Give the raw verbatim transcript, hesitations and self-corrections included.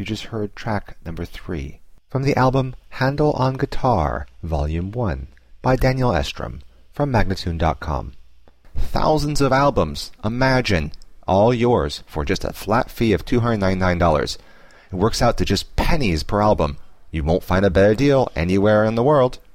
You just heard track number three from the album Handel on Guitar, Volume one, by Daniel Estrom, from Magnatune dot com. Thousands of albums, imagine, all yours for just a flat fee of two hundred ninety-nine dollars. It works out to just pennies per album. You won't find a better deal anywhere in the world.